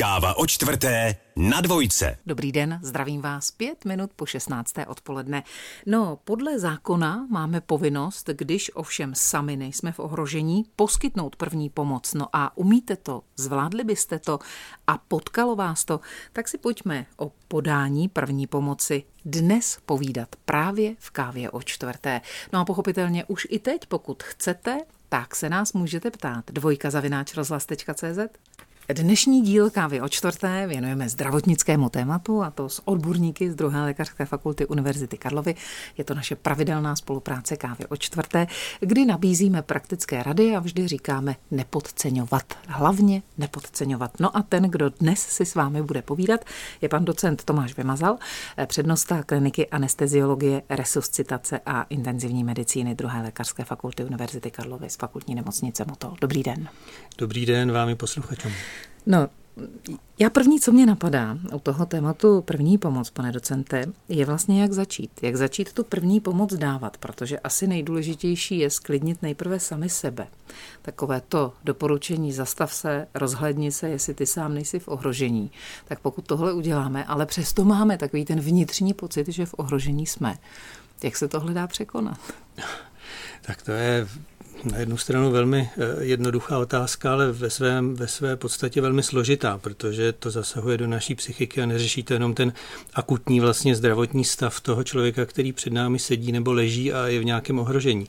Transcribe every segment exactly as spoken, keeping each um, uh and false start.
Káva o čtvrté na dvojce. Dobrý den, zdravím vás pět minut po šestnácté odpoledne. No, podle zákona máme povinnost, když ovšem sami nejsme v ohrožení, poskytnout první pomoc. No a umíte to, zvládli byste to a potkalo vás to, tak si pojďme o podání první pomoci dnes povídat právě v Kávě o čtvrté. No a pochopitelně už i teď, pokud chcete, tak se nás můžete ptát. Dvojka zavináč rozhlas tečka cé zet. Dnešní díl Kávy o čtvrté věnujeme zdravotnickému tématu, a to s odborníky z druhé lékařské fakulty Univerzity Karlovy. Je to naše pravidelná spolupráce Kávy o čtvrté, kdy nabízíme praktické rady a vždy říkáme nepodceňovat. Hlavně nepodceňovat. No a ten, kdo dnes si s vámi bude povídat, je pan docent Tomáš Vymazal, přednosta kliniky anesteziologie, resuscitace a intenzivní medicíny druhé lékařské fakulty Univerzity Karlovy z fakultní nemocnice Motol. Dobrý den. Dobrý den vám i posluchačům. No, já první, co mě napadá u toho tématu první pomoc, pane docente, je vlastně jak začít. Jak začít tu první pomoc dávat, protože asi nejdůležitější je sklidnit nejprve sami sebe. Takové to doporučení zastav se, rozhlédni se, jestli ty sám nejsi v ohrožení. Tak pokud tohle uděláme, ale přesto máme takový ten vnitřní pocit, že v ohrožení jsme. Jak se tohle dá překonat? Tak to je na jednu stranu velmi jednoduchá otázka, ale ve, svém, ve své podstatě velmi složitá, protože to zasahuje do naší psychiky a neřeší to jenom ten akutní vlastně zdravotní stav toho člověka, který před námi sedí nebo leží a je v nějakém ohrožení.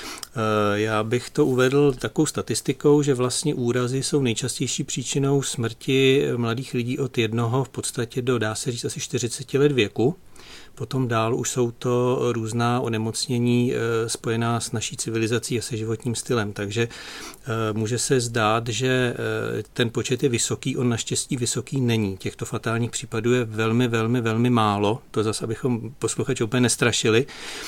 Já bych to uvedl takovou statistikou, že vlastně úrazy jsou nejčastější příčinou smrti mladých lidí od jednoho v podstatě do, dá se říct, asi čtyřicet let věku. Potom dál už jsou to různá onemocnění spojená s naší civilizací a se životním stylem. Takže může se zdát, že ten počet je vysoký, on naštěstí vysoký není. Těchto fatálních případů je velmi, velmi, velmi málo. To zase, abychom posluchače úplně nestrašili,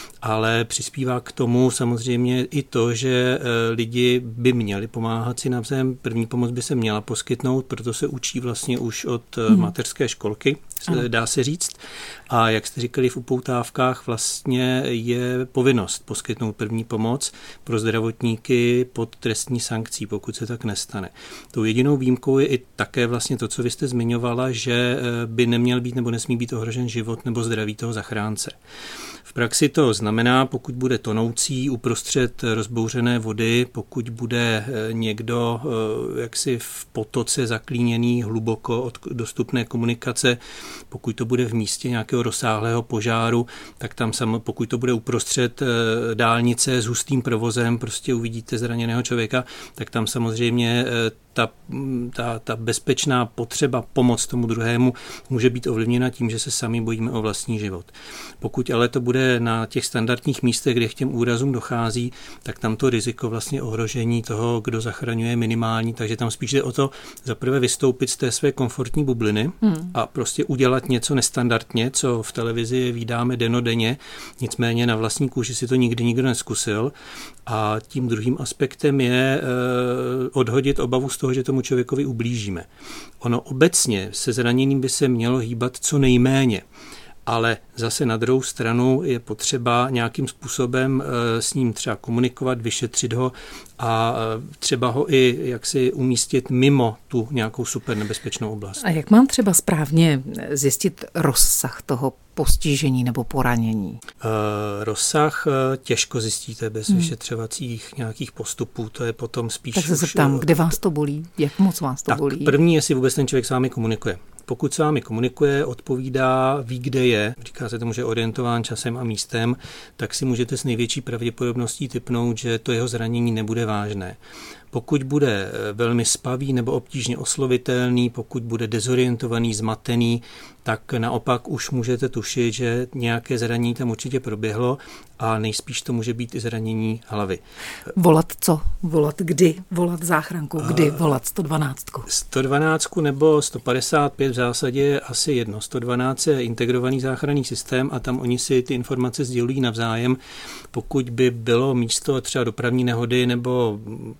ale přispívá k tomu samozřejmě i to, že lidi by měli pomáhat si navzájem. První pomoc by se měla poskytnout, proto se učí vlastně už od hmm. mateřské školky, dá se říct. A jak jste říkali, v upoutávkách vlastně je povinnost poskytnout první pomoc pro zdravotníky pod trestní sankcí, pokud se tak nestane. Tou jedinou výjimkou je i také vlastně to, co vy jste zmiňovala, že by neměl být nebo nesmí být ohrožen život nebo zdraví toho zachránce. V praxi to znamená, pokud bude tonoucí uprostřed rozbouřené vody, pokud bude někdo jaksi v potoce zaklíněný hluboko od dostupné komunikace, pokud to bude v místě nějakého rozsáhlého požáru, tak tam samo, pokud to bude uprostřed dálnice s hustým provozem, prostě uvidíte zraněného člověka, tak tam samozřejmě Ta, ta, ta bezpečná potřeba pomoct tomu druhému může být ovlivněna tím, že se sami bojíme o vlastní život. Pokud ale to bude na těch standardních místech, kde k těm úrazům dochází, tak tam to riziko vlastně ohrožení toho, kdo zachraňuje, minimální, takže tam spíš jde o to zaprvé vystoupit z té své komfortní bubliny hmm. a prostě udělat něco nestandardně, co v televizi vídáme dennodenně, nicméně na vlastní kůži si to nikdy nikdo neskusil. A tím druhým aspektem je eh, odhodit obavu z toho, že tomu člověkovi ublížíme. Ono obecně se zraněním by se mělo hýbat co nejméně, ale zase na druhou stranu je potřeba nějakým způsobem e, s ním třeba komunikovat, vyšetřit ho a e, třeba ho i jaksi umístit mimo tu nějakou super nebezpečnou oblast. A jak mám třeba správně zjistit rozsah toho postižení nebo poranění? E, rozsah e, těžko zjistíte bez hmm. vyšetřovacích nějakých postupů, to je potom spíš... Tak se zeptám, kde vás to bolí? Jak moc vás to tak bolí? První, jestli vůbec ten člověk s vámi komunikuje. Pokud s vámi komunikuje, odpovídá, ví, kde je, říká se tomu, že je orientován časem a místem, tak si můžete s největší pravděpodobností tipnout, že to jeho zranění nebude vážné. Pokud bude velmi spavý nebo obtížně oslovitelný, pokud bude dezorientovaný, zmatený, tak naopak už můžete tušit, že nějaké zranění tam určitě proběhlo a nejspíš to může být i zranění hlavy. Volat co? Volat kdy? Volat záchranku? Kdy volat sto dvanáct? sto dvanáct nebo sto padesát pět v zásadě je asi jedno. sto dvanáct je integrovaný záchranný systém a tam oni si ty informace sdělují navzájem. Pokud by bylo místo třeba dopravní nehody nebo tak jako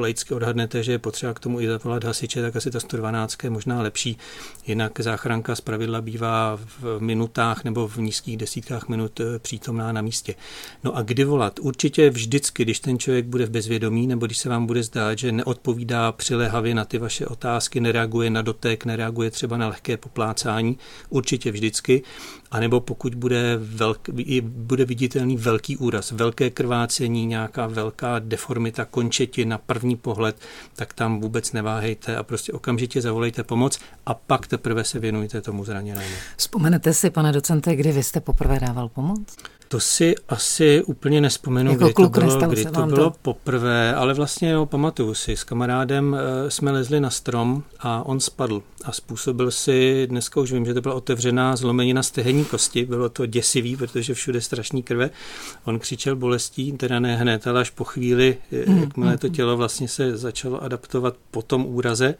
laicky odhadnete, že je potřeba k tomu i zavolat hasiče, tak asi ta sto dvanáct je možná lepší. Jinak záchranka zpravidla bývá v minutách nebo v nízkých desítkách minut přítomná na místě. No a kdy volat? Určitě vždycky, když ten člověk bude v bezvědomí nebo když se vám bude zdát, že neodpovídá přiléhavě na ty vaše otázky, nereaguje na dotek, nereaguje třeba na lehké poplácání, určitě vždycky. A nebo pokud bude, velk, bude viditelný velký úraz, velké krvácení, nějaká velká deformita končetin na první pohled, tak tam vůbec neváhejte a prostě okamžitě zavolejte pomoc a pak teprve se věnujte tomu zraněnému. Vzpomenete si, pane docente, kdy vy jste poprvé dával pomoc? To si asi úplně nespomenu, jako kdy to bylo, kdy to to bylo to? poprvé, ale vlastně jo, pamatuju si, s kamarádem jsme lezli na strom a on spadl a způsobil si, dneska už vím, že to byla otevřená zlomenina stehenní kosti, bylo to děsivý, protože všude strašný krve, on křičel bolestí, teda ne hned, ale až po chvíli, mm, jakmile to tělo vlastně se začalo adaptovat po tom úraze,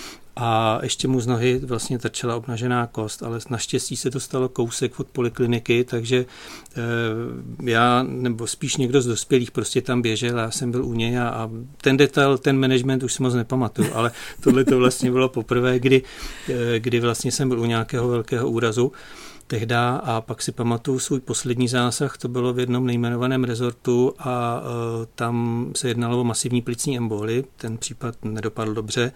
a ještě mu z nohy vlastně trčela obnažená kost, ale naštěstí se to stalo kousek od polikliniky, takže e, já, nebo spíš někdo z dospělých prostě tam běžel, já jsem byl u něj a, a ten detail, ten management už si moc nepamatuju, ale tohle to vlastně bylo poprvé, kdy, e, kdy vlastně jsem byl u nějakého velkého úrazu tehda a pak si pamatuju svůj poslední zásah, to bylo v jednom nejmenovaném rezortu a e, tam se jednalo o masivní plicní emboli, ten případ nedopadl dobře.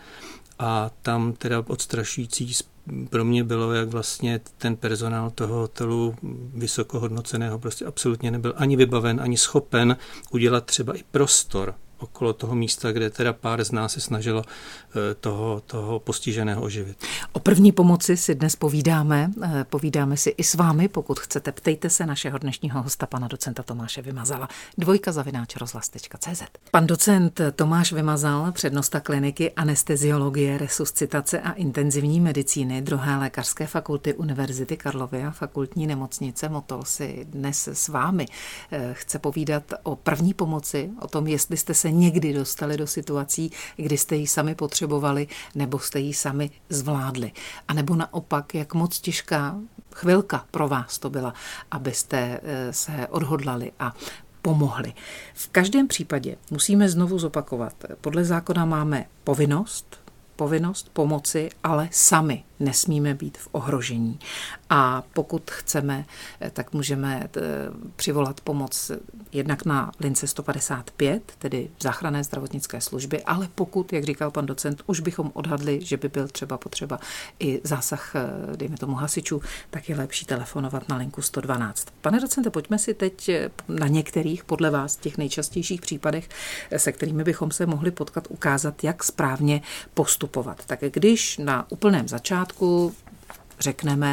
A tam teda odstrašující pro mě bylo, jak vlastně ten personál toho hotelu vysokohodnoceného prostě absolutně nebyl ani vybaven, ani schopen udělat třeba i prostor okolo toho místa, kde teda pár z nás se snažilo toho, toho postiženého oživit. O první pomoci si dnes povídáme. Povídáme si i s vámi, pokud chcete. Ptejte se našeho dnešního hosta, pana docenta Tomáše Vymazala. Dvojka zavináč rozhlas tečka cé zet. Pan docent Tomáš Vymazal, přednosta kliniky anesteziologie, resuscitace a intenzivní medicíny druhé lékařské fakulty Univerzity Karlovy a fakultní nemocnice Motol, si dnes s vámi chce povídat o první pomoci, o tom, jestli jste se někdy dostali do situací, kdy jste ji sami potřebovali, nebo jste ji sami zvládli. A nebo naopak, jak moc těžká chvilka pro vás to byla, abyste se odhodlali a pomohli. V každém případě musíme znovu zopakovat. Podle zákona máme povinnost, povinnost pomoci, ale sami nesmíme být v ohrožení. A pokud chceme, tak můžeme přivolat pomoc jednak na lince sto padesát pět, tedy záchranné zdravotnické služby, ale pokud, jak říkal pan docent, už bychom odhadli, že by byl třeba potřeba i zásah, dejme tomu hasičů, tak je lepší telefonovat na linku sto dvanáct. Pane docente, pojďme si teď na některých, podle vás, těch nejčastějších případech, se kterými bychom se mohli potkat, ukázat, jak správně postupovat. Tak když na úplném začátku řekneme,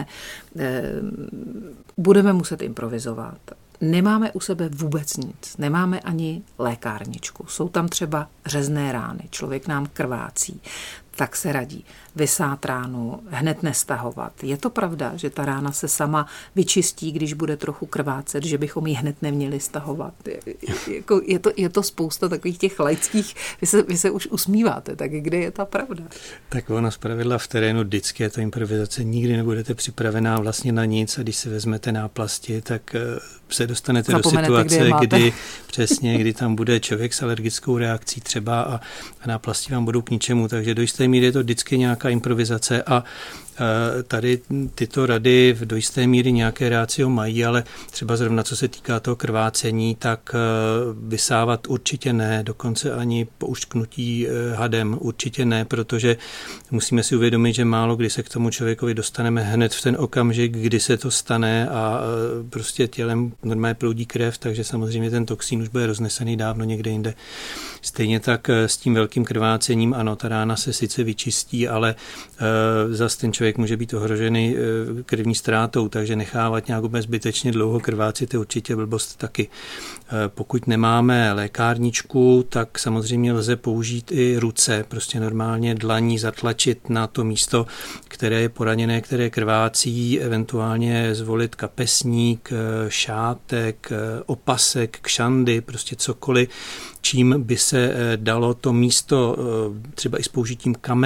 budeme muset improvizovat, nemáme u sebe vůbec nic, nemáme ani lékárničku, jsou tam třeba řezné rány, člověk nám krvácí, tak se radí vysát ránu, hned nestahovat. Je to pravda, že ta rána se sama vyčistí, když bude trochu krvácet, že bychom ji hned neměli stahovat? Je, jako, je, to, je to spousta takových těch laických, vy se, vy se už usmíváte, tak kde je ta pravda? Tak ono zpravidla v terénu vždycky je to improvizace, nikdy nebudete připravená vlastně na nic a když si vezmete náplasti, tak se dostanete Zapomenete, do situace, kdy, kdy přesně, kdy tam bude člověk s alergickou reakcí třeba a, a náplasti vám budou k ničemu, takže do jisté míry je to vždycky nějaká improvizace a tady tyto rady do jisté míry nějaké rácio mají, ale třeba zrovna co se týká toho krvácení, tak vysávat určitě ne, dokonce ani po uštknutí hadem určitě ne, protože musíme si uvědomit, že málo kdy se k tomu člověkovi dostaneme hned v ten okamžik, kdy se to stane a prostě tělem normálně proudí krev, takže samozřejmě ten toxín už bude roznesený dávno někde jinde. Stejně tak s tím velkým krvácením, ano, ta rána se sice vyčistí, ale e, zase ten člověk může být ohrožený e, krevní ztrátou, takže nechávat nějak úplně zbytečně dlouho krvácit je určitě blbost taky. E, pokud nemáme lékárničku, tak samozřejmě lze použít i ruce, prostě normálně dlaní zatlačit na to místo, které je poraněné, které krvácí, eventuálně zvolit kapesník, šátek, opasek, kšandy, prostě cokoliv, čím by se dalo to místo třeba i s použitím kamene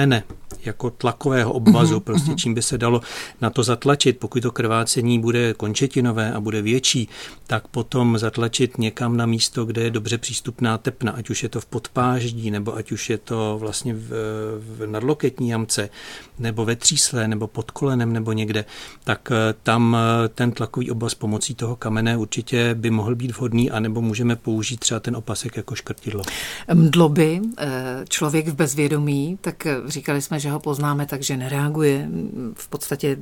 jako tlakového obvazu, prostě čím by se dalo na to zatlačit. Pokud to krvácení bude končetinové a bude větší, tak potom zatlačit někam na místo, kde je dobře přístupná tepna, ať už je to v podpáždí, nebo ať už je to vlastně v, v nadloketní jamce, nebo ve třísle, nebo pod kolenem, nebo někde, tak tam ten tlakový obvaz pomocí toho kamene určitě by mohl být vhodný, anebo můžeme použít třeba ten opasek jako škrtidlo. Mdloby, člověk v bezvědomí, tak říkali jsme, že ho poznáme tak, že nereaguje. V podstatě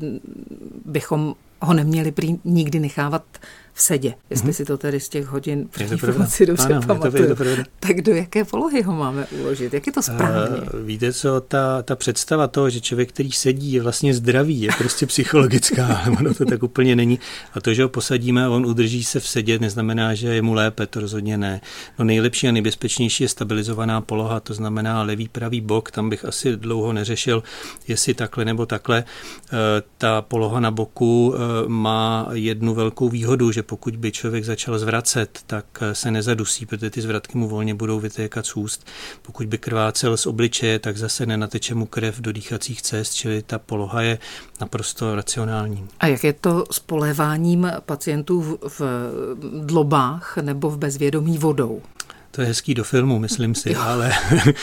bychom ho neměli prý nikdy nechávat v sedě, jestli mm-hmm. si to tedy z těch hodin první pomoci dobře pamatuju. Tak do jaké polohy ho máme uložit? Jak je to správně? Uh, víte co, ta, ta představa toho, že člověk, který sedí, je vlastně zdravý, je prostě psychologická, ale ono to tak úplně není. A to, že ho posadíme a on udrží se v sedě, neznamená, že je mu lépe, to rozhodně ne. No nejlepší a nejbezpečnější je stabilizovaná poloha, to znamená levý, pravý bok, tam bych asi dlouho neřešil, jestli takhle nebo takhle. Uh, ta poloha na boku uh, má jednu velkou výhodu, že pokud by člověk začal zvracet, tak se nezadusí, protože ty zvratky mu volně budou vytékat z úst. Pokud by krvácel z obličeje, tak zase nenateče mu krev do dýchacích cest, čili ta poloha je naprosto racionální. A jak je to s poléváním pacientů v dlobách nebo v bezvědomí vodou? To je hezký do filmu, myslím si, ale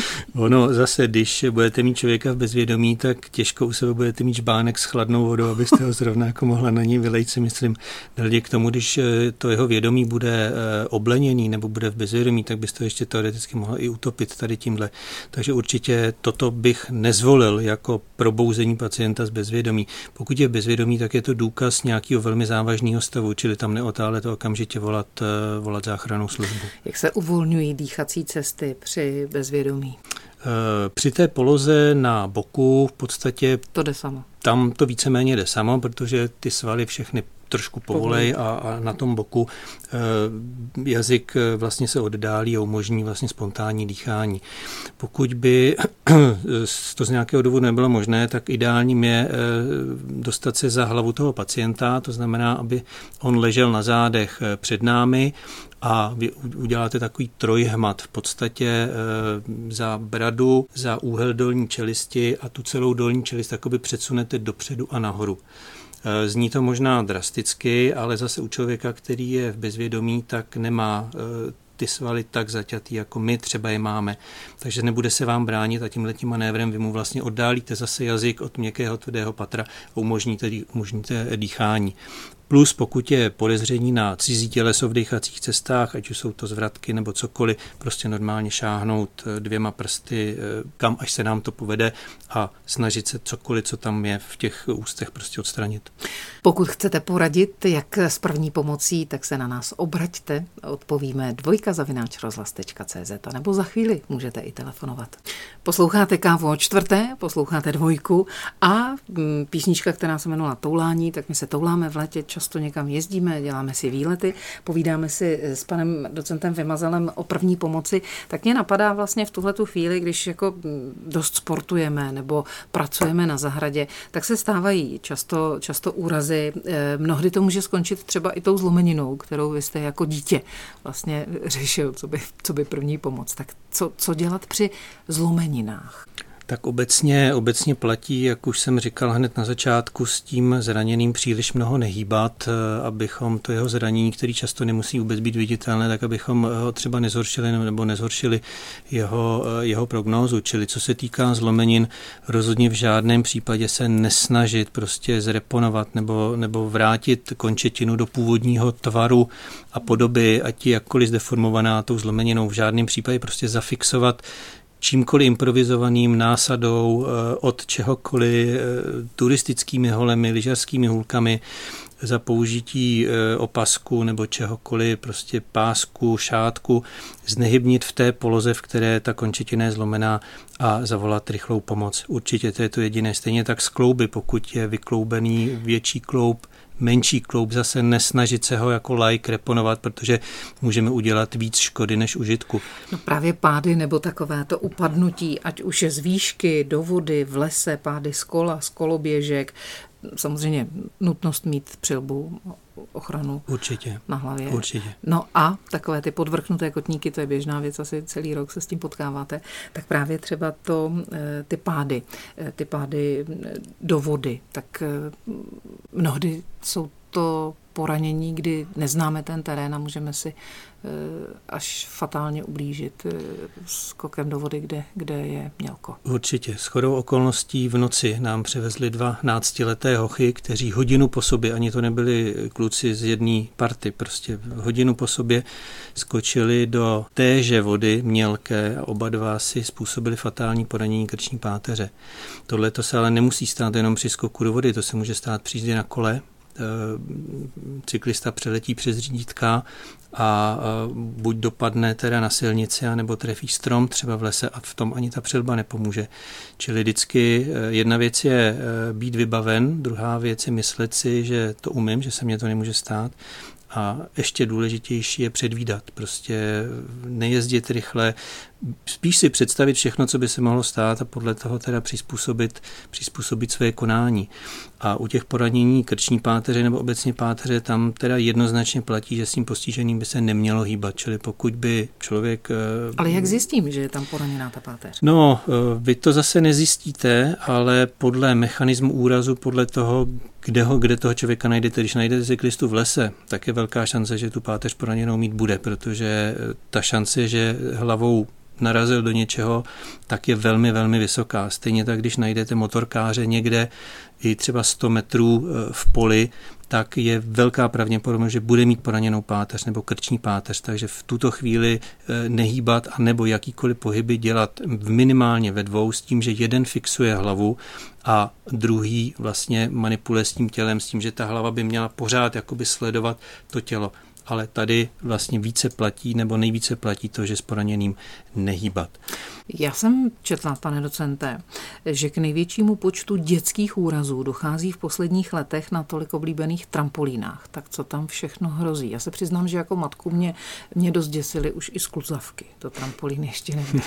ono zase, když budete mít člověka v bezvědomí, tak těžko u sebe budete mít žbánek s chladnou vodou, abyste ho zrovna jako mohla na něj vylejt, si myslím. Hledě k tomu, když to jeho vědomí bude obleněný nebo bude v bezvědomí, tak byste to ještě teoreticky mohla i utopit tady tímhle. Takže určitě toto bych nezvolil jako probouzení pacienta z bezvědomí. Pokud je bezvědomí, tak je to důkaz nějakého velmi závažného stavu, čili tam neotále to okamžitě volat, volat záchrannou službu. Jak se uvolňují dýchací cesty při bezvědomí? Při té poloze na boku v podstatě to jde samo. Tam to víceméně jde samo, protože ty svaly všechny trošku povolej a, a na tom boku e, jazyk vlastně se oddálí a umožní vlastně spontánní dýchání. Pokud by to z nějakého důvodu nebylo možné, tak ideálním je e, dostat se za hlavu toho pacienta, to znamená, aby on ležel na zádech před námi a vy uděláte takový trojhmat v podstatě e, za bradu, za úhel dolní čelisti a tu celou dolní čelist takoby předsunete dopředu a nahoru. Zní to možná drasticky, ale zase u člověka, který je v bezvědomí, tak nemá ty svaly tak zaťatý, jako my třeba je máme. Takže nebude se vám bránit a tímhletím manévrem vy mu vlastně oddálíte zase jazyk od měkkého tvrdého patra a umožníte, umožníte dýchání. Plus pokud je podezření na cizí těleso v dýchacích cestách, ať už jsou to zvratky nebo cokoliv, prostě normálně šáhnout dvěma prsty, kam až se nám to povede a snažit se cokoliv, co tam je v těch ústech, prostě odstranit. Pokud chcete poradit, jak s první pomocí, tak se na nás obraťte. Odpovíme dvojka zavináč rozhlas tečka cé zet a nebo za chvíli můžete i telefonovat. Posloucháte Kávu o čtvrté, posloucháte Dvojku a písnička, která se jmenovala Toulání, tak my se touláme v létě, často někam jezdíme, děláme si výlety, povídáme si s panem docentem Vymazalem o první pomoci, tak mě napadá vlastně v tuhletu chvíli, když jako dost sportujeme nebo pracujeme na zahradě, tak se stávají často, často úrazy. Mnohdy to může skončit třeba i tou zlomeninou, kterou vy jste jako dítě vlastně řešil, co by, co by první pomoc. Tak co, co dělat při zlomeninách? Tak obecně, obecně platí, jak už jsem říkal hned na začátku, s tím zraněným příliš mnoho nehýbat, abychom to jeho zranění, který často nemusí vůbec být viditelné, tak abychom ho třeba nezhoršili nebo nezhoršili jeho, jeho prognózu. Čili co se týká zlomenin, rozhodně v žádném případě se nesnažit prostě zreponovat nebo, nebo vrátit končetinu do původního tvaru a podoby, ať je jakkoliv zdeformovaná tou zlomeninou. V žádném případě prostě zafixovat čímkoliv improvizovaným násadou, od čehokoliv, turistickými holemi, lyžařskými hůlkami, za použití opasku nebo čehokoliv, prostě pásku, šátku, znehybnit v té poloze, v které ta končetina je zlomená a zavolat rychlou pomoc. Určitě to je to jediné. Stejně tak z klouby, pokud je vykloubený větší kloub, menší kloub, zase nesnažit se ho jako laik reponovat, protože můžeme udělat víc škody než užitku. No právě pády nebo takové to upadnutí, ať už je z výšky, do vody, v lese, pády z kola, z koloběžek, samozřejmě nutnost mít přilbu ochranu určitě, na hlavě. Určitě. No a takové ty podvrknuté kotníky, to je běžná věc, asi celý rok se s tím potkáváte, tak právě třeba to, ty pády, ty pády do vody, tak mnohdy jsou to poranění, kdy neznáme ten terén a můžeme si až fatálně ublížit skokem do vody, kde, kde je mělko. Určitě. Shodou okolností v noci nám přivezli dva náctileté hochy, kteří hodinu po sobě, ani to nebyli kluci z jedné party, prostě hodinu po sobě skočili do téže vody mělké a oba dva si způsobili fatální poranění krční páteře. Tohle to se ale nemusí stát jenom při skoku do vody, to se může stát při jízdě na kole. Cyklista přeletí přes řídítka a buď dopadne teda na silnici, anebo trefí strom třeba v lese a v tom ani ta přilba nepomůže. Čili vždycky jedna věc je být vybaven, druhá věc je myslet si, že to umím, že se mně to nemůže stát. A ještě důležitější je předvídat, prostě nejezdit rychle, spíš si představit všechno, co by se mohlo stát a podle toho teda přizpůsobit, přizpůsobit své konání. A u těch poranění krční páteře nebo obecně páteře tam teda jednoznačně platí, že s tím postižením by se nemělo hýbat, čili pokud by člověk... Ale jak zjistím, že je tam poraněná ta páteř? No, vy to zase nezjistíte, ale podle mechanismu úrazu, podle toho, kde, ho, kde toho člověka najdete. Když najdete cyklistu v lese, tak je velká šance, že tu páteř poraněnou mít bude, protože ta šance, že hlavou narazil do něčeho, tak je velmi, velmi vysoká. Stejně tak, když najdete motorkáře někde i třeba sto metrů v poli, tak je velká pravděpodobnost, že bude mít poraněnou páteř nebo krční páteř, takže v tuto chvíli nehýbat a nebo jakýkoliv pohyby dělat minimálně ve dvou s tím, že jeden fixuje hlavu a druhý vlastně manipuluje s tím tělem, s tím, že ta hlava by měla pořád jakoby sledovat to tělo. Ale tady vlastně více platí nebo nejvíce platí to, že s poraněným nehýbat. Já jsem četla, pane docente, že k největšímu počtu dětských úrazů dochází v posledních letech na tolik oblíbených trampolínách. Tak co tam všechno hrozí? Já se přiznám, že jako matku mě, mě dost děsily už i skluzavky. To trampolíny ještě nebyly.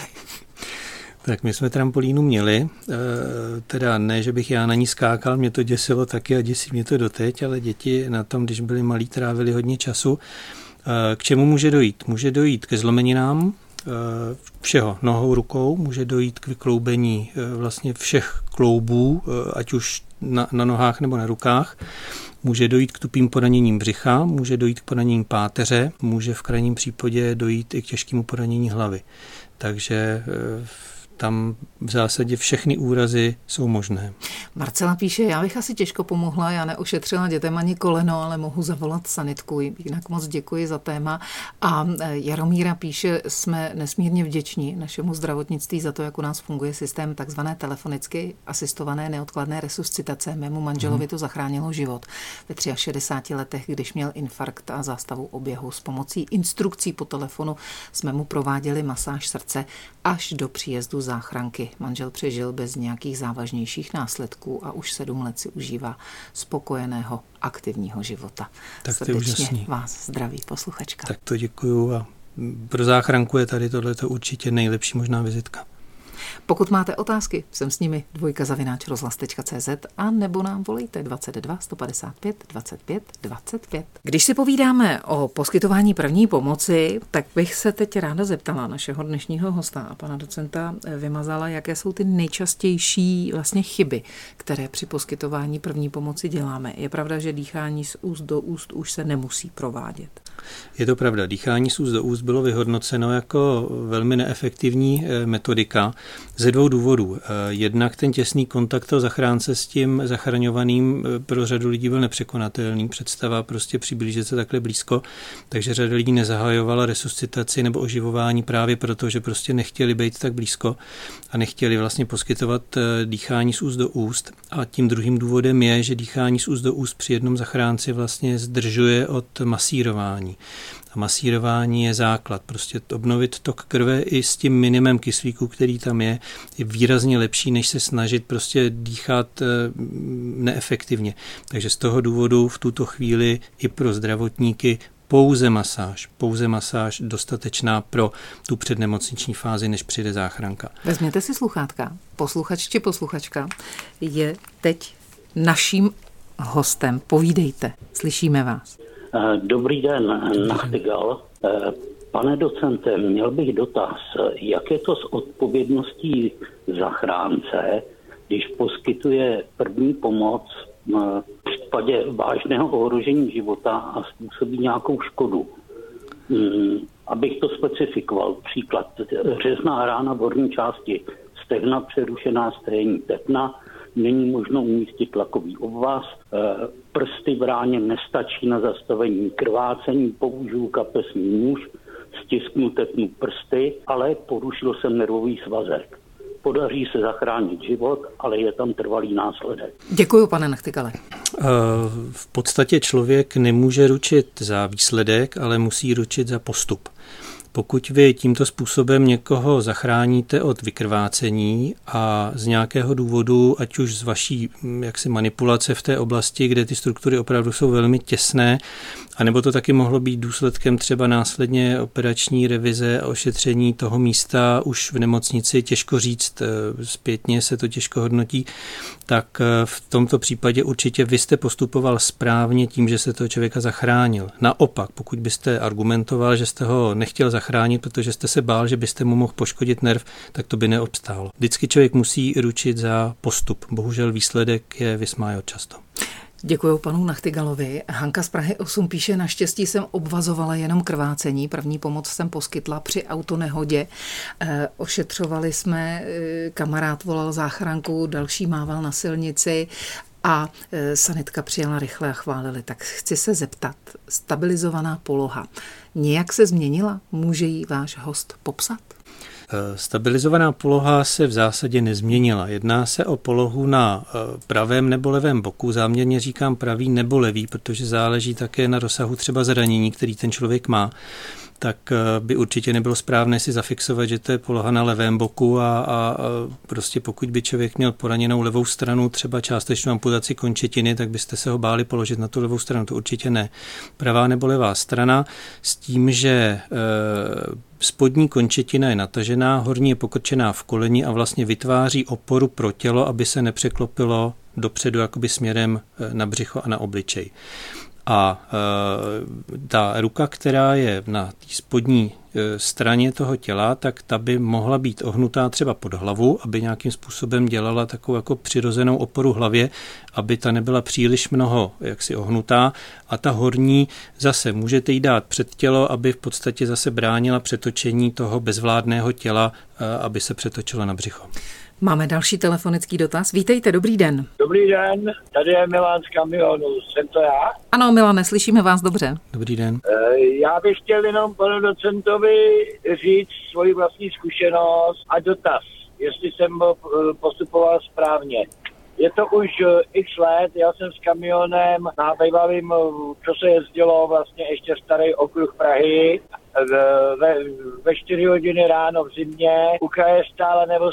Tak my jsme trampolínu měli, teda ne, že bych já na ní skákal, mě to děsilo taky a děsí mě to doteď, ale děti na tom, když byli malí, trávili hodně času. K čemu může dojít? Může dojít ke zlomeninám všeho, nohou, rukou, může dojít k vykloubení vlastně všech kloubů, ať už na, na nohách nebo na rukách. Může dojít k tupým poraněním břicha, může dojít k poranění páteře, může v krajním případě dojít i k těžkému poranění hlavy. Takže tam v zásadě všechny úrazy jsou možné. Marcela píše, já bych asi těžko pomohla, já neošetřila dětem ani koleno, ale mohu zavolat sanitku. Jinak moc děkuji za téma. A Jaromíra píše, jsme nesmírně vděční našemu zdravotnictví za to, jak u nás funguje systém takzvané telefonicky asistované neodkladné resuscitace. Mému manželovi to zachránilo život ve šedesáti třech letech, když měl infarkt a zástavu oběhu. S pomocí instrukcí po telefonu jsme mu prováděli masáž srdce až do příjezdu záchranky. Manžel přežil bez nějakých závažnějších následků a už sedm let si užívá spokojeného aktivního života. Tak to je úžasný. Vás zdraví posluchačka. Tak to děkuju a pro záchranku je tady tohleto určitě nejlepší možná vizitka. Pokud máte otázky, jsem s nimi dvojka zavináč rozhlas tečka cé zet a nebo nám volejte dvacet dva sto padesát pět dvacet pět dvacet pět. Když si povídáme o poskytování první pomoci, tak bych se teď ráda zeptala našeho dnešního hosta a pana docenta Vymazala, jaké jsou ty nejčastější vlastně chyby, které při poskytování první pomoci děláme. Je pravda, že dýchání z úst do úst už se nemusí provádět? Je to pravda. Dýchání z úst do úst bylo vyhodnoceno jako velmi neefektivní metodika ze dvou důvodů. Jednak ten těsný kontakt toho zachránce s tím zachraňovaným pro řadu lidí byl nepřekonatelný. Představa prostě přiblížit se takhle blízko, takže řada lidí nezahajovala resuscitaci nebo oživování právě proto, že prostě nechtěli být tak blízko a nechtěli vlastně poskytovat dýchání z úst do úst. A tím druhým důvodem je, že dýchání z úst do úst při jednom zachránci vlastně zdržuje od masírování. A masírování je základ. Prostě obnovit tok krve i s tím minimem kyslíku, který tam je, je výrazně lepší, než se snažit prostě dýchat neefektivně. Takže z toho důvodu v tuto chvíli i pro zdravotníky pouze masáž, pouze masáž dostatečná pro tu přednemocniční fázi, než přijde záchranka. Vezměte si sluchátka. Posluchač či posluchačka je teď naším hostem. Povídejte, slyšíme vás. Dobrý den, Nachtigal. Pane docente, měl bych dotaz, jak je to s odpovědností zachránce, když poskytuje první pomoc v případě vážného ohrožení života a způsobí nějakou škodu. Abych to specifikoval, příklad, řezná rána v horní části stehna, přerušená stehní tepna, není možno umístit tlakový obvaz, prsty v ráně nestačí na zastavení krvácení, použiju kapesní nůž, stisknu tepnu prsty, ale porušil jsem nervový svazek. Podaří se zachránit život, ale je tam trvalý následek. Děkuju, pane Nachtigale. V podstatě člověk nemůže ručit za výsledek, ale musí ručit za postup. Pokud vy tímto způsobem někoho zachráníte od vykrvácení a z nějakého důvodu, ať už z vaší jaksi manipulace v té oblasti, kde ty struktury opravdu jsou velmi těsné, anebo to taky mohlo být důsledkem třeba následně operační revize a ošetření toho místa už v nemocnici, těžko říct, zpětně se to těžko hodnotí, tak v tomto případě určitě vy jste postupoval správně tím, že jste toho člověka zachránil. Naopak, pokud byste argumentoval, že jste ho nechtěl zachránit, protože jste se bál, že byste mu mohl poškodit nerv, tak to by neobstálo. Vždycky člověk musí ručit za postup. Bohužel výsledek je vysmájel často. Děkuji panu Nachtigalovi. Hanka z Prahy osm píše, naštěstí jsem obvazovala jenom krvácení. První pomoc jsem poskytla při autonehodě. E, ošetřovali jsme, e, kamarád volal záchranku, další mával na silnici a e, sanitka přijela rychle a chválili. Tak chci se zeptat, stabilizovaná poloha nějak se změnila? Může ji váš host popsat? Stabilizovaná poloha se v zásadě nezměnila. Jedná se o polohu na pravém nebo levém boku. Záměrně říkám pravý nebo levý, protože záleží také na rozsahu třeba zranění, který ten člověk má. Tak by určitě nebylo správné si zafixovat, že to je poloha na levém boku a, a prostě pokud by člověk měl poraněnou levou stranu, třeba částečnou amputaci končetiny, tak byste se ho báli položit na tu levou stranu. To určitě ne. Pravá nebo levá strana s tím, že e, spodní končetina je natažená, horní je pokrčená v koleni a vlastně vytváří oporu pro tělo, aby se nepřeklopilo dopředu jakoby směrem na břicho a na obličej. A e, ta ruka, která je na té spodní e, straně toho těla, tak ta by mohla být ohnutá třeba pod hlavu, aby nějakým způsobem dělala takovou jako přirozenou oporu hlavě, aby ta nebyla příliš mnoho jaksi ohnutá. A ta horní zase můžete jí dát před tělo, aby v podstatě zase bránila přetočení toho bezvládného těla, e, aby se přetočilo na břicho. Máme další telefonický dotaz. Vítejte, dobrý den. Dobrý den, tady je Milan z Kamionu, jsem to já? Ano, Milane, slyšíme vás dobře. Dobrý den. Já bych chtěl jenom panu docentovi říct svoji vlastní zkušenost a dotaz, jestli jsem postupoval správně. Je to už x let, já jsem s kamionem na bývalým, co se jezdilo vlastně ještě starý okruh Prahy, ve, ve čtyři hodiny ráno v zimě, u kraje stála nebo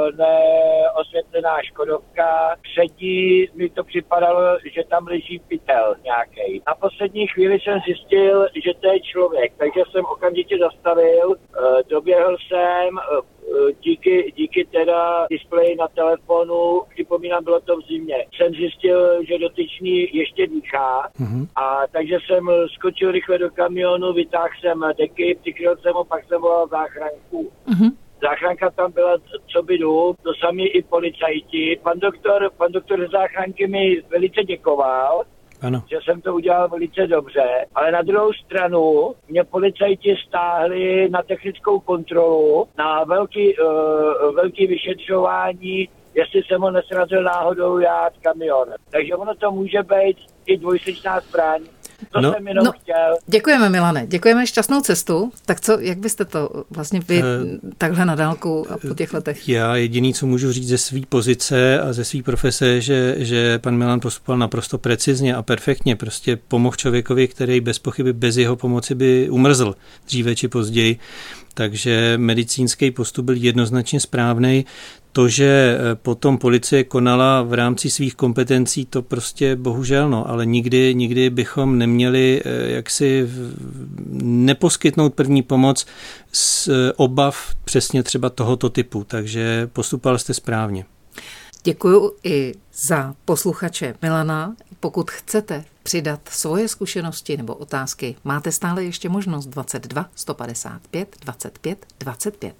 neosvětlená Škodovka, před ní mi to připadalo, že tam leží pytel nějaký. Na poslední chvíli jsem zjistil, že to je člověk, takže jsem okamžitě zastavil, doběhl jsem, díky, díky teda displeji na telefonu, připomínám, bylo to v zimě, jsem zjistil, že dotyčný ještě dýchá, mm-hmm. a takže jsem skočil rychle do kamionu, vytáhl jsem deky, přikryl jsem ho, pak jsem volal záchranku. Mm-hmm. Záchranka tam byla, co by jdu, to sami i policajti. Pan doktor, pan doktor ze záchranky mi velice děkoval, ano. Že jsem to udělal velice dobře, ale na druhou stranu mě policajti stáhli na technickou kontrolu, na velký, uh, velký vyšetřování, jestli jsem ho nesrazil náhodou já s kamionem. Takže ono to může být i dvojsečná zbraň. To no, jsem jenom no, chtěl. Děkujeme, Milane, děkujeme, šťastnou cestu. Tak co, jak byste to vlastně vy uh, takhle na dálku a po těch letech? Já jediný, co můžu říct ze své pozice a ze své profese, že, že pan Milan postupoval naprosto precizně a perfektně. Prostě pomohl člověkovi, který bez pochyby bez jeho pomoci by umrzl dříve či později. Takže medicínský postup byl jednoznačně správný. To, že potom policie konala v rámci svých kompetencí, to prostě bohužel, no, ale nikdy, nikdy bychom neměli jaksi neposkytnout první pomoc z obav přesně třeba tohoto typu, takže postupoval jste správně. Děkuju i za posluchače Milana. Pokud chcete přidat svoje zkušenosti nebo otázky, máte stále ještě možnost dvacet dva sto padesát pět dvacet pět dvacet pět.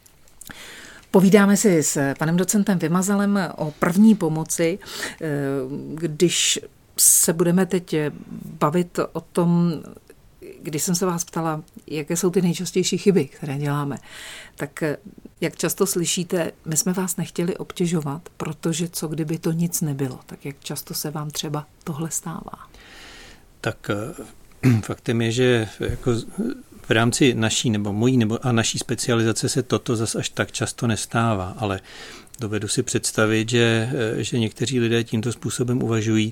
Povídáme si s panem docentem Vymazalem o první pomoci, když se budeme teď bavit o tom, když jsem se vás ptala, jaké jsou ty nejčastější chyby, které děláme, tak jak často slyšíte, my jsme vás nechtěli obtěžovat, protože co kdyby to nic nebylo, tak jak často se vám třeba tohle stává? Tak faktem je, že jako v rámci naší nebo mojí nebo a naší specializace se toto zas až tak často nestává, ale dovedu si představit, že, že někteří lidé tímto způsobem uvažují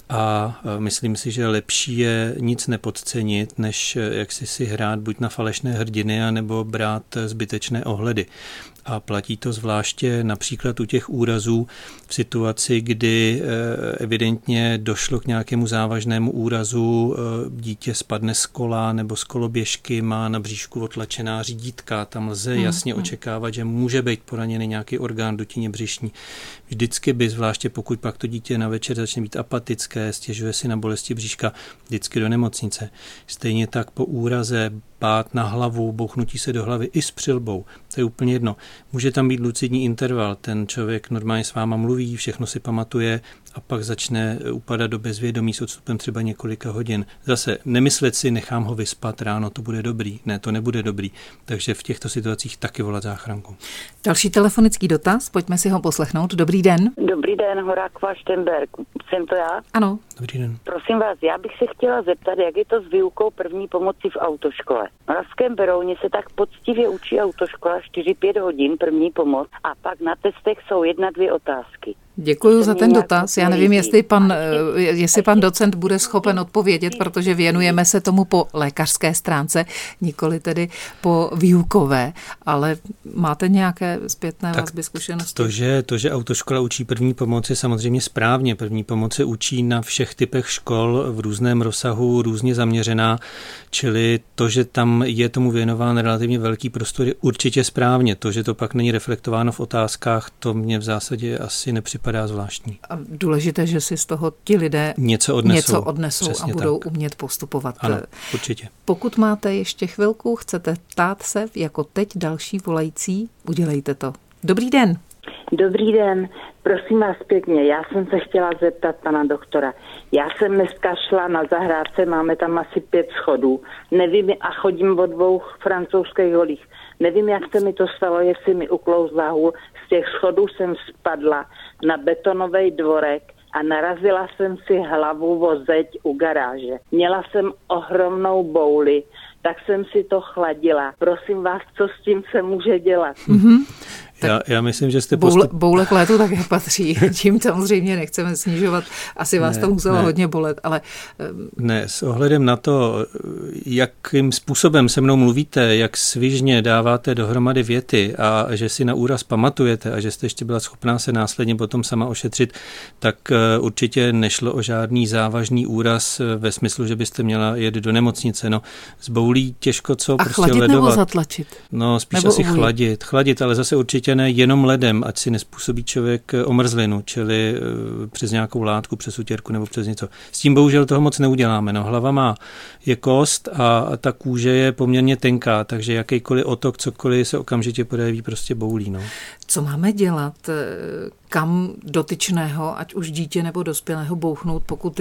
a myslím si, že lepší je nic nepodcenit, než jak si si hrát buď na falešné hrdiny, anebo brát zbytečné ohledy. A platí to zvláště například u těch úrazů v situaci, kdy evidentně došlo k nějakému závažnému úrazu, dítě spadne z kola nebo z koloběžky, má na bříšku otlačená řídítka, tam lze jasně očekávat, že může být poraněný nějaký orgán dutině břišní. Vždycky by, zvláště pokud pak to dítě na večer začne být apatické, stěžuje si na bolesti bříška, vždycky do nemocnice. Stejně tak po úraze pát na hlavu, bouchnutí se do hlavy i s přilbou. To je úplně jedno. Může tam být lucidní interval, ten člověk normálně s váma mluví, všechno si pamatuje a pak začne upadat do bezvědomí s odstupem třeba několika hodin. Zase nemyslet si, nechám ho vyspat, ráno to bude dobrý. Ne, to nebude dobrý. Takže v těchto situacích taky volat záchranku. Další telefonický dotaz, pojďme si ho poslechnout. Dobrý den. Dobrý den, Horák Vaštenberg. Jsem to já? Ano. Dobrý den. Prosím vás, já bych se chtěla zeptat, jak je to s výukou první pomoci v autoškole. V Moravském Berouně se tak poctivě učí autoškola čtyři pět hodin první pomoc a pak na testech jsou jedna, dvě otázky. Děkuji za ten dotaz. Já nevím, jestli pan, jestli pan docent bude schopen odpovědět, protože věnujeme se tomu po lékařské stránce, nikoli tedy po výukové, ale máte nějaké zpětné vazby, zkušenosti? To že, to, že autoškola učí první pomoc, je samozřejmě správně. První pomoc se učí na všech typech škol v různém rozsahu, různě zaměřená, čili to, že tam je tomu věnován relativně velký prostor, je určitě správně. To, že to pak není reflektováno v otázkách, to mě v zásadě asi nepřipadá zvláštní. A důležité, že si z toho ti lidé něco odnesou, něco odnesou a budou tak. umět postupovat. Ano, určitě. Pokud máte ještě chvilku, chcete ptát se, jako teď další volající, udělejte to. Dobrý den. Dobrý den, prosím vás pěkně, já jsem se chtěla zeptat pana doktora. Já jsem dneska šla na zahrádce, máme tam asi pět schodů, nevím a chodím od dvou francouzských holích. Nevím, jak se mi to stalo, jestli mi uklouzla hůl. Z těch schodů jsem spadla na betonový dvorek a narazila jsem si hlavu o zeď u garáže. Měla jsem ohromnou bouli, tak jsem si to chladila. Prosím vás, co s tím se může dělat? Mm-hmm. Já, já myslím, že jste boule, postup... boule k létu také patří. Tím samozřejmě nechceme snižovat. Asi vás ne, to muselo ne. hodně bolet, ale... Ne, s ohledem na to, jakým způsobem se mnou mluvíte, jak svižně dáváte dohromady věty a že si na úraz pamatujete a že jste ještě byla schopná se následně potom sama ošetřit, tak určitě nešlo o žádný závažný úraz ve smyslu, že byste měla jet do nemocnice. No, z boulí těžko co a prostě chladit ledovat. Nebo zatlačit? No, spíš nebo asi uhlí. chladit. Chladit, ale zase určitě ne jenom ledem, ať si nespůsobí člověk omrzlinu, čili přes nějakou látku, přes utěrku nebo přes něco. S tím bohužel toho moc neuděláme. No, hlava má je kost a ta kůže je poměrně tenká, takže jakýkoliv otok, cokoliv se okamžitě projeví prostě boulí. No. Co máme dělat? Kam dotyčného, ať už dítě nebo dospělého, bouchnout, pokud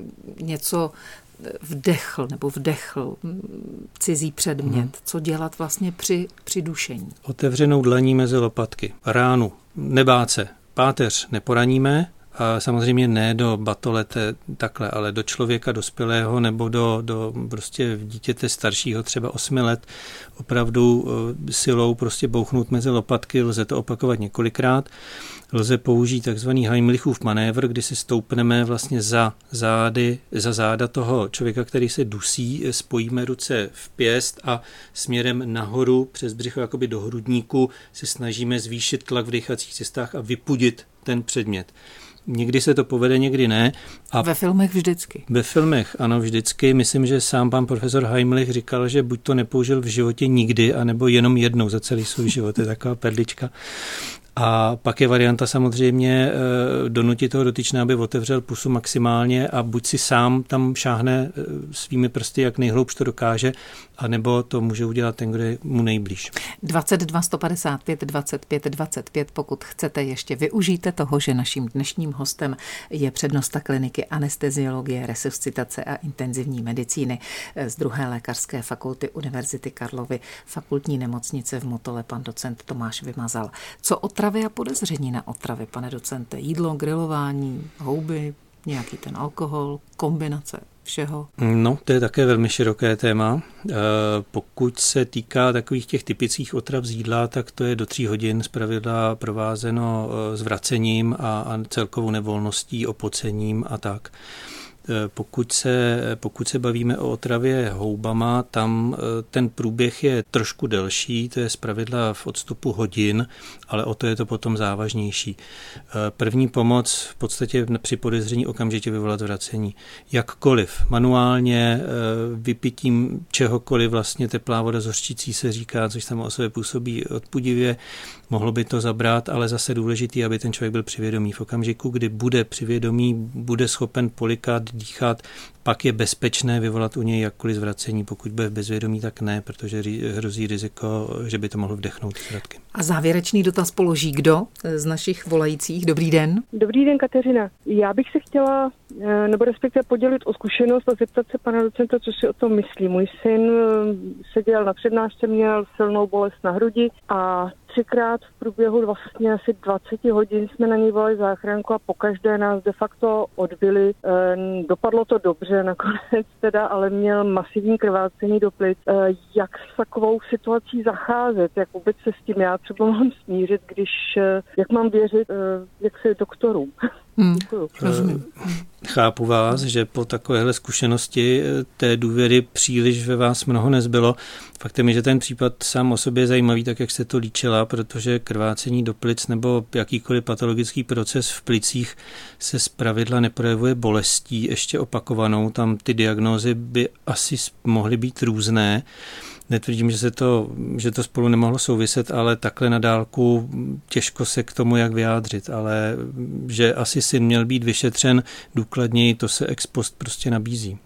něco vdechl nebo vdechl cizí předmět. Hmm. Co dělat vlastně při, při dušení? Otevřenou dlaní mezi lopatky, ránu, nebát se, páteř neporaníme, a samozřejmě ne do batolete takhle, ale do člověka dospělého nebo do, do prostě dítěte staršího, třeba osmi let, opravdu silou prostě bouchnout mezi lopatky, lze to opakovat několikrát. Lze použít takzvaný Heimlichův manévr, kdy si stoupneme vlastně za zády, za záda toho člověka, který se dusí, spojíme ruce v pěst a směrem nahoru přes břicho, jakoby do hrudníku, se snažíme zvýšit tlak v dýchacích cestách a vypudit ten předmět. Někdy se to povede, někdy ne. A ve filmech vždycky. Ve filmech, ano, vždycky. Myslím, že sám pan profesor Heimlich říkal, že buď to nepoužil v životě nikdy, anebo jenom jednou za celý svůj život. To je taková perlička. A pak je varianta samozřejmě donutit toho dotyčného, aby otevřel pusu maximálně a buď si sám tam šáhne svými prsty, jak nejhloubš to dokáže, anebo to může udělat ten, kdo je mu nejblíž. dvacet dva sto padesát pět dvacet pět dvacet pět, pokud chcete, ještě využijte toho, že naším dnešním hostem je přednosta kliniky anesteziologie, resuscitace a intenzivní medicíny z druhé lékařské fakulty Univerzity Karlovy, fakultní nemocnice v Motole, pan docent Tomáš Vymazal. Co otravy a podezření na otravy, pane docente? Jídlo, grilování, houby, nějaký ten alkohol, kombinace všeho? No, to je také velmi široké téma. Pokud se týká takových těch typických otrav z jídla, tak to je do tří hodin zpravidla provázeno zvracením a celkovou nevolností, opocením a tak. Pokud se, pokud se bavíme o otravě houbama, tam ten průběh je trošku delší, to je zpravidla v odstupu hodin, ale o to je to potom závažnější. První pomoc v podstatě při podezření okamžitě vyvolat vracení. Jakkoliv, manuálně, vypitím čehokoliv, vlastně teplá voda z hořčicí se říká, což samo o sobě působí odpudivě, mohlo by to zabrat, ale zase důležitý, aby ten člověk byl při vědomí. V okamžiku, kdy bude při vědomí, bude schopen polikat, dýchat, pak je bezpečné vyvolat u něj jakkoliv zvracení. Pokud bude v bezvědomí, tak ne, protože hrozí riziko, že by to mohlo vdechnout zvrátky. A závěrečný dotaz položí kdo z našich volajících? Dobrý den. Dobrý den, Kateřina. Já bych se chtěla, nebo respektive podělit o zkušenost a zeptat se pana docenta, co si o tom myslí. Můj syn seděl na přednášce, měl silnou bolest na hrudi a třikrát v průběhu vlastně asi dvacet hodin jsme na něj volali záchranku a pokaždé nás de facto odbyli. Dopadlo to dobře nakonec teda, ale měl masivní krvácení do plic. Jak s takovou situací zacházet? Jak vůbec se s tím já třeba mám smířit, když, jak mám věřit, jak se doktorům? Hmm, Chápu vás, že po takovéhle zkušenosti té důvěry příliš ve vás mnoho nezbylo. Faktem je, že ten případ sám o sobě je zajímavý, tak jak jste to líčila, protože krvácení do plic nebo jakýkoliv patologický proces v plicích se zpravidla neprojevuje bolestí, ještě opakovanou. Tam ty diagnózy by asi mohly být různé. Netvrdím, že se to, že to spolu nemohlo souviset, ale takhle na dálku těžko se k tomu jak vyjádřit, ale že asi syn měl být vyšetřen důkladněji, to se ex post prostě nabízí.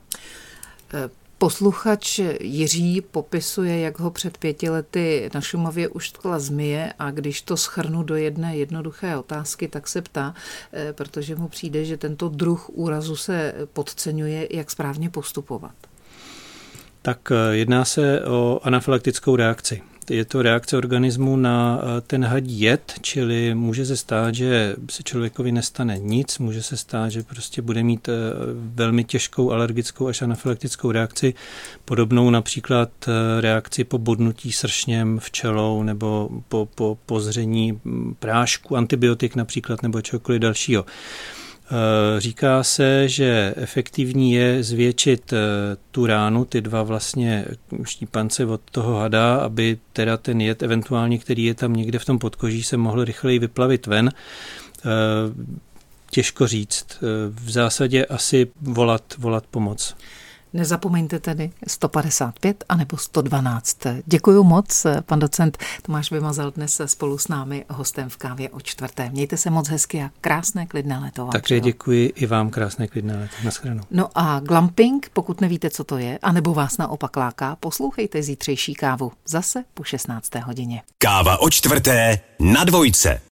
Posluchač Jiří popisuje, jak ho před pěti lety na Šumavě uštkla zmije a když to shrnu do jedné jednoduché otázky, tak se ptá, protože mu přijde, že tento druh úrazu se podceňuje, jak správně postupovat. Tak jedná se o anafylaktickou reakci. Je to reakce organismu na ten hadí jed, čili může se stát, že se člověkovi nestane nic, může se stát, že prostě bude mít velmi těžkou alergickou až anafylaktickou reakci, podobnou například reakci po bodnutí sršněm včelou nebo po, po pozření prášku, antibiotik například nebo čehokoliv dalšího. Říká se, že efektivní je zvětšit tu ránu, ty dva vlastně štípance od toho hada, aby teda ten jed, eventuálně, který je tam někde v tom podkoží, se mohl rychleji vyplavit ven. Těžko říct. V zásadě asi volat, volat pomoc. Nezapomeňte tedy sto padesát pět anebo sto dvanáct. Děkuju moc, pan docent Tomáš Vymazal dnes spolu s námi hostem v Kávě o čtvrté. Mějte se moc hezky a krásné klidné léto. Také děkuji i vám, krásné klidné léto. Naschledanou. No a glamping, pokud nevíte, co to je, anebo vás naopak láká, poslouchejte zítřejší Kávu zase po šestnácté hodině. Káva o čtvrté na Dvojce.